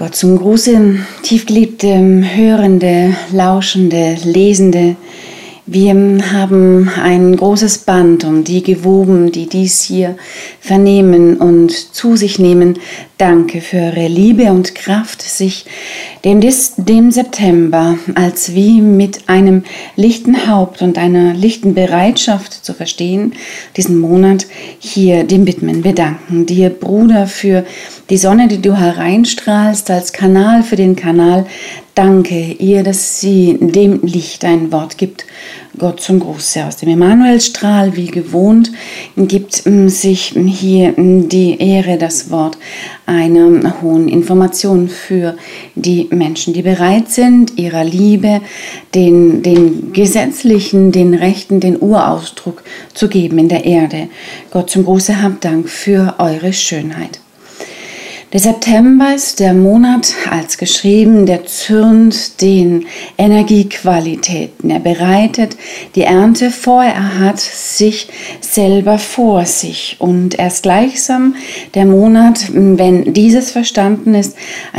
Gott zum Gruße, tiefgeliebte, hörende, lauschende, lesende. Wir haben ein großes Band um die gewoben, die dies hier vernehmen und zu sich nehmen. Danke für eure Liebe und Kraft, sich dem September als wie mit einem lichten Haupt und einer lichten Bereitschaft zu verstehen, diesen Monat hier dem widmen. Wir danken dir, Bruder, für die Sonne, die du hereinstrahlst als Kanal für den Kanal. Danke ihr, dass sie dem Licht ein Wort gibt. Gott zum Gruße aus dem Emanuelstrahl, wie gewohnt, gibt sich hier die Ehre, das Wort einer hohen Information für die Menschen, die bereit sind, ihrer Liebe den gesetzlichen, den Rechten, den Urausdruck zu geben in der Erde. Gott zum Gruße, habt Dank für eure Schönheit. Der September ist der Monat als geschrieben, der zürnt den Energiequalitäten. Er bereitet die Ernte vor, er hat sich selber vor sich. Und er ist gleichsam der Monat, wenn dieses verstanden ist,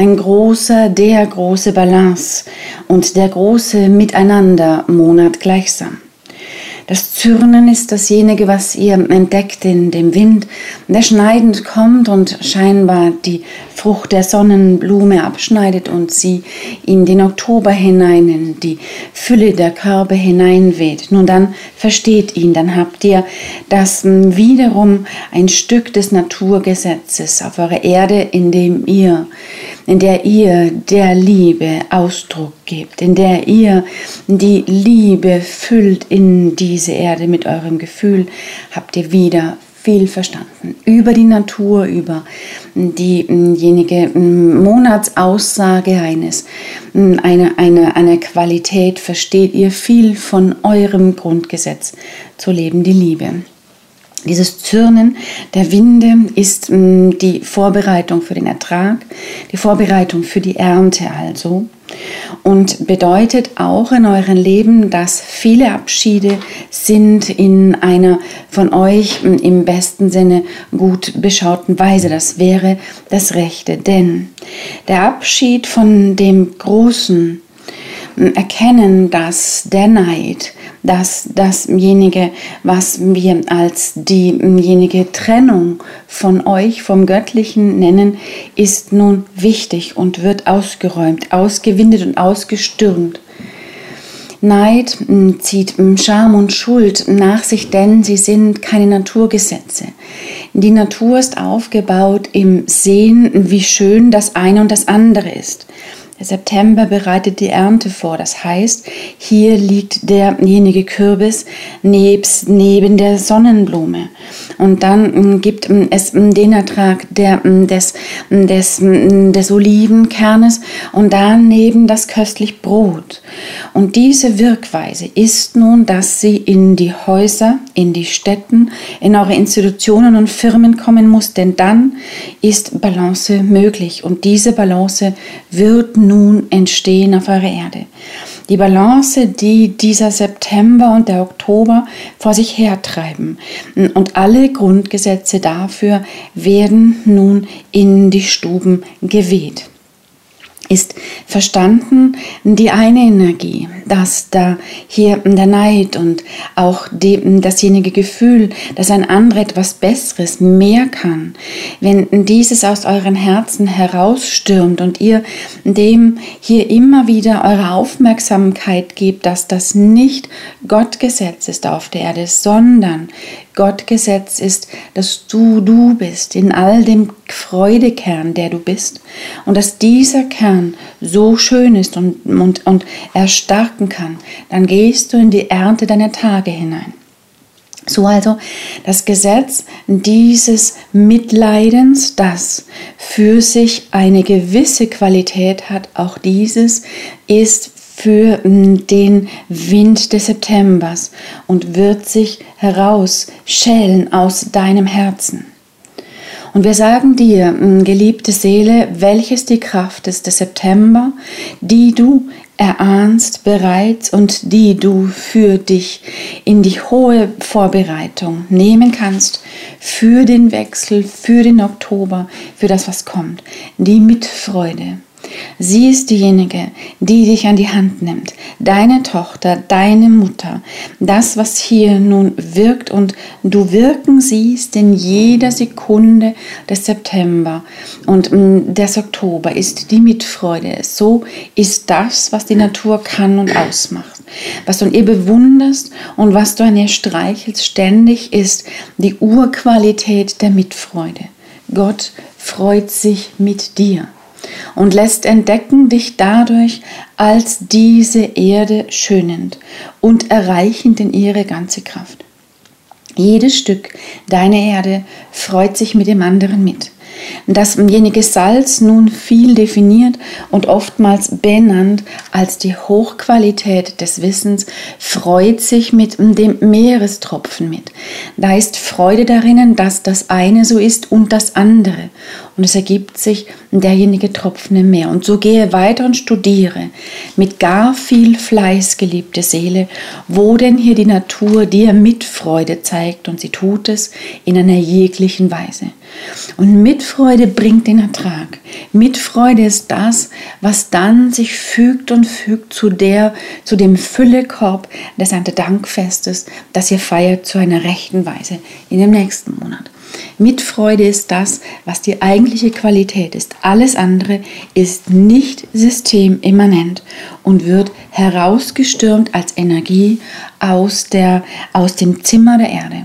der große Balance und der große Miteinander-Monat gleichsam. Das Zürnen ist dasjenige, was ihr entdeckt in dem Wind, der schneidend kommt und scheinbar die Frucht der Sonnenblume abschneidet und sie in den Oktober hinein, in die Fülle der Körbe hineinweht. Nun dann versteht ihn, dann habt ihr das wiederum ein Stück des Naturgesetzes auf eurer Erde, in der ihr der Liebe Ausdruck gebt, in der ihr die Liebe füllt in diese Erde mit eurem Gefühl, habt ihr wieder viel verstanden. Über die Natur, über diejenige Monatsaussage einer Qualität versteht ihr viel von eurem Grundgesetz zu leben, die Liebe. Dieses Zürnen der Winde ist die Vorbereitung für den Ertrag, die Vorbereitung für die Ernte also und bedeutet auch in eurem Leben, dass viele Abschiede sind in einer von euch im besten Sinne gut beschauten Weise. Das wäre das Rechte, denn der Abschied von dem Großen erkennen, dass der Neid, dass dasjenige, was wir als diejenige Trennung von euch, vom Göttlichen nennen, ist nun wichtig und wird ausgeräumt, ausgewindet und ausgestürmt. Neid zieht Scham und Schuld nach sich, denn sie sind keine Naturgesetze. Die Natur ist aufgebaut im Sehen, wie schön das eine und das andere ist. Der September bereitet die Ernte vor, das heißt, hier liegt derjenige Kürbis neben der Sonnenblume. Und dann gibt es den Ertrag des Olivenkernes und daneben das köstliche Brot. Und diese Wirkweise ist nun, dass sie in die Häuser, in die Städten, in eure Institutionen und Firmen kommen muss, denn dann ist Balance möglich und diese Balance wird nun entstehen auf eurer Erde. Die Balance, die dieser September und der Oktober vor sich hertreiben. Und alle Grundgesetze dafür werden nun in die Stuben geweht. Ist verstanden die eine Energie, dass da hier der Neid und auch dasjenige Gefühl, dass ein anderer etwas Besseres mehr kann, wenn dieses aus euren Herzen herausstürmt und ihr dem hier immer wieder eure Aufmerksamkeit gebt, dass das nicht Gottgesetz ist auf der Erde, sondern Gottgesetz ist, dass du bist, in all dem Freudekern, der du bist und dass dieser Kern so schön ist und erstarken kann, dann gehst du in die Ernte deiner Tage hinein. So also das Gesetz dieses Mitleidens, das für sich eine gewisse Qualität hat, auch dieses ist für den Wind des Septembers und wird sich herausschälen aus deinem Herzen. Und wir sagen dir, geliebte Seele, welches die Kraft ist des September, die du erahnst bereits und die du für dich in die hohe Vorbereitung nehmen kannst für den Wechsel, für den Oktober, für das, was kommt. Die Mitfreude, Sie ist diejenige, die dich an die Hand nimmt. Deine Tochter, deine Mutter. Das, was hier nun wirkt und du wirken siehst in jeder Sekunde des September und des Oktober, ist die Mitfreude. So ist das, was die Natur kann und ausmacht. Was du an ihr bewunderst und was du an ihr streichelst ständig, ist die Urqualität der Mitfreude. Gott freut sich mit dir und lässt entdecken dich dadurch als diese Erde schönend und erreichend in ihre ganze Kraft. Jedes Stück deiner Erde freut sich mit dem anderen mit. Dasjenige Salz, nun viel definiert und oftmals benannt als die Hochqualität des Wissens, freut sich mit dem Meerestropfen mit. Da ist Freude darin, dass das eine so ist und das andere. Und es ergibt sich derjenige Tropfen im Meer. Und so gehe weiter und studiere mit gar viel Fleiß, geliebte Seele, wo denn hier die Natur dir Mitfreude zeigt. Und sie tut es in einer jeglichen Weise. Und Mitfreude bringt den Ertrag. Mitfreude ist das, was dann sich fügt und fügt zu dem Füllekorb des Erntedankfestes, das ihr feiert zu einer rechten Weise in dem nächsten Monat. Mitfreude ist das, was die eigentliche Qualität ist. Alles andere ist nicht systemimmanent und wird herausgestürmt als Energie aus dem Zimmer der Erde.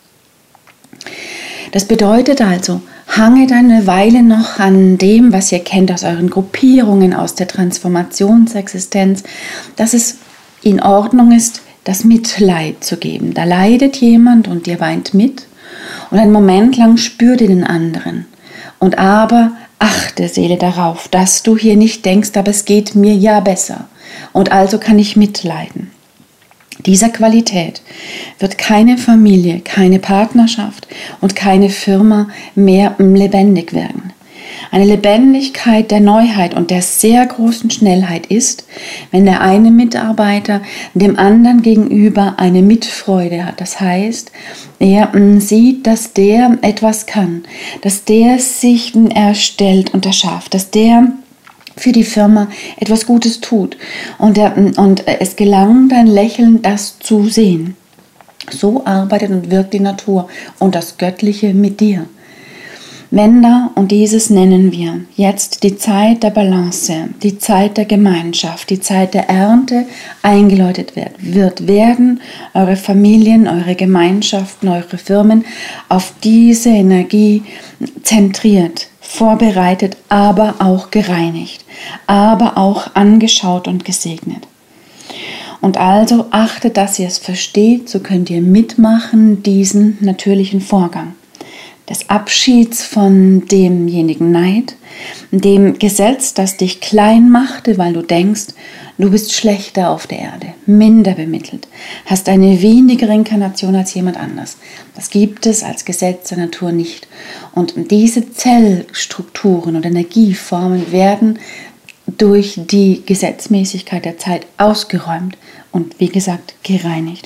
Das bedeutet also, hanget eine Weile noch an dem, was ihr kennt aus euren Gruppierungen, aus der Transformationsexistenz, dass es in Ordnung ist, das Mitleid zu geben. Da leidet jemand und ihr weint mit und einen Moment lang spürt ihr den anderen. Und aber achte, Seele, darauf, dass du hier nicht denkst, aber es geht mir ja besser und also kann ich mitleiden. Dieser Qualität wird keine Familie, keine Partnerschaft und keine Firma mehr lebendig werden. Eine Lebendigkeit der Neuheit und der sehr großen Schnellheit ist, wenn der eine Mitarbeiter dem anderen gegenüber eine Mitfreude hat. Das heißt, er sieht, dass der etwas kann, dass der sich erstellt und erschafft, dass der für die Firma etwas Gutes tut und es gelangt ein Lächeln, das zu sehen. So arbeitet und wirkt die Natur und das Göttliche mit dir. Wenn da, und dieses nennen wir jetzt die Zeit der Balance, die Zeit der Gemeinschaft, die Zeit der Ernte eingeläutet wird, werden eure Familien, eure Gemeinschaften, eure Firmen auf diese Energie zentriert, vorbereitet, aber auch gereinigt, aber auch angeschaut und gesegnet. Und also achtet, dass ihr es versteht, so könnt ihr mitmachen, diesen natürlichen Vorgang des Abschieds von demjenigen Neid, dem Gesetz, das dich klein machte, weil du denkst, du bist schlechter auf der Erde, minder bemittelt, hast eine wenigere Inkarnation als jemand anders. Das gibt es als Gesetz der Natur nicht. Und diese Zellstrukturen und Energieformen werden durch die Gesetzmäßigkeit der Zeit ausgeräumt und, wie gesagt, gereinigt.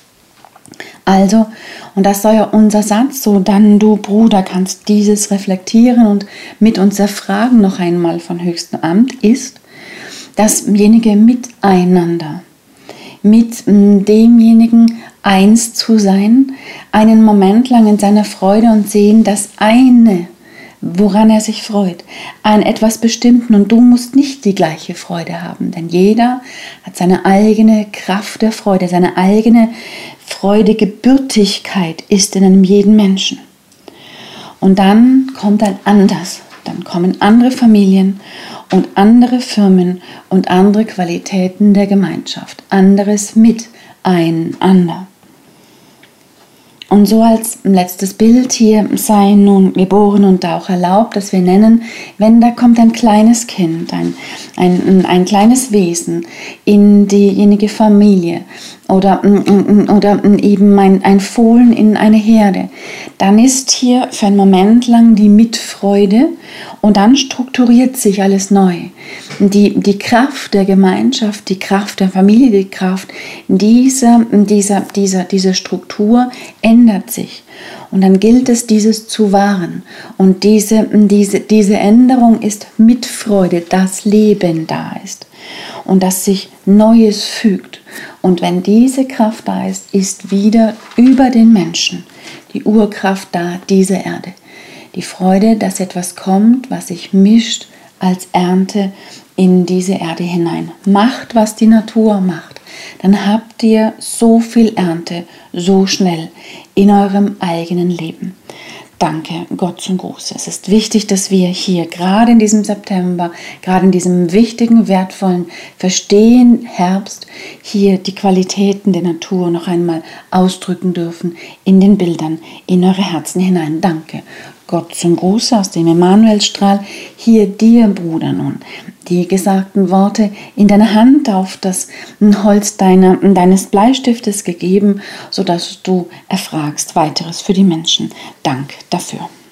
Also, und das soll ja unser Satz, so dann du Bruder kannst dieses reflektieren und mit uns erfragen noch einmal von höchstem Amt, ist dasjenige Miteinander, mit demjenigen eins zu sein, einen Moment lang in seiner Freude und sehen, das eine, woran er sich freut, an etwas Bestimmten, und du musst nicht die gleiche Freude haben, denn jeder hat seine eigene Kraft der Freude, seine eigene Freudegebürtigkeit ist in einem jeden Menschen. Und dann kommt ein anders, dann kommen andere Familien und andere Firmen und andere Qualitäten der Gemeinschaft, anderes Miteinander. Und so als letztes Bild hier sei nun geboren und auch erlaubt, dass wir nennen, wenn da kommt ein kleines Kind, ein kleines Wesen in diejenige Familie, oder eben ein Fohlen in eine Herde, dann ist hier für einen Moment lang die Mitfreude und dann strukturiert sich alles neu. Die Kraft der Gemeinschaft, die Kraft der Familie, die Kraft dieser Struktur ändert sich. Und dann gilt es, dieses zu wahren. Und diese Änderung ist Mitfreude, dass Leben da ist und dass sich Neues fügt. Und wenn diese Kraft da ist, ist wieder über den Menschen die Urkraft da, diese Erde. Die Freude, dass etwas kommt, was sich mischt als Ernte in diese Erde hinein. Macht, was die Natur macht. Dann habt ihr so viel Ernte, so schnell in eurem eigenen Leben. Danke, Gott zum Gruß. Es ist wichtig, dass wir hier gerade in diesem September, gerade in diesem wichtigen, wertvollen Verstehen Herbst, hier die Qualitäten der Natur noch einmal ausdrücken dürfen in den Bildern, in eure Herzen hinein. Danke. Gott zum Gruß aus dem Emanuelstrahl, hier dir, Bruder, nun die gesagten Worte in deine Hand auf das Holz deines Bleistiftes gegeben, sodass du erfragst weiteres für die Menschen. Dank dafür.